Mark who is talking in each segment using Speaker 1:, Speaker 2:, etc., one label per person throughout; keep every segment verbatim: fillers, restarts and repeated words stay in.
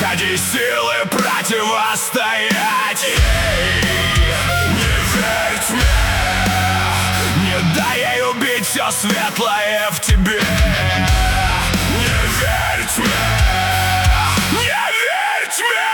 Speaker 1: Находи силы противостоять ей. Не верь тьме, не дай ей убить все светлое в тебе. Не верь тьме, не верь тьме.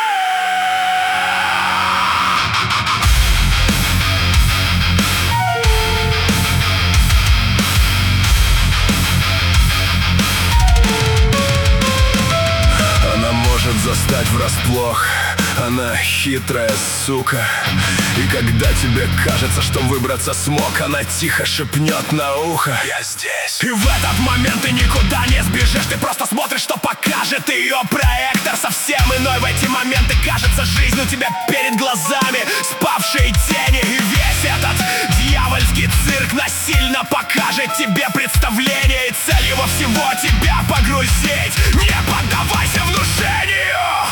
Speaker 1: Застать врасплох, она хитрая сука. И когда тебе кажется, что выбраться смог, она тихо шепнет на ухо: я здесь. И в этот момент ты никуда не сбежишь, ты просто смотришь, что покажет ее проектор. Совсем иной в эти моменты кажется жизнь у тебя перед глазами, спавшие тени. И весь этот дьявольский цирк насильно покажет тебе представление, и цель его всего тебя погрузить. Не поддавайся внушению.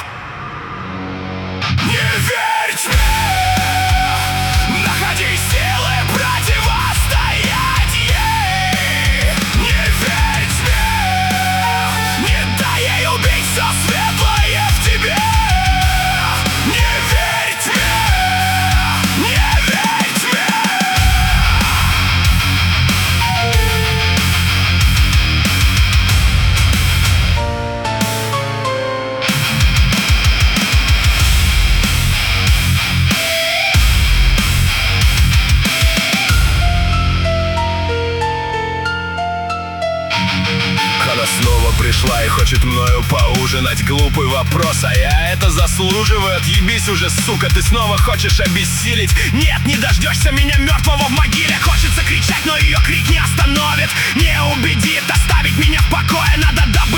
Speaker 1: Не верь тьме, находи силы противостоять ей. Не верь тьме, не дай ей убить все светлое в тебе. Не верь тьме, не верь тьме. Она снова пришла и хочет мною поужинать. Глупый вопрос, а я это заслуживаю. Отъебись уже, сука, ты снова хочешь обессилить. Нет, не дождешься меня мертвого в могиле. Хочется кричать, но ее крик не остановит, не убедит оставить меня в покое. Надо добыть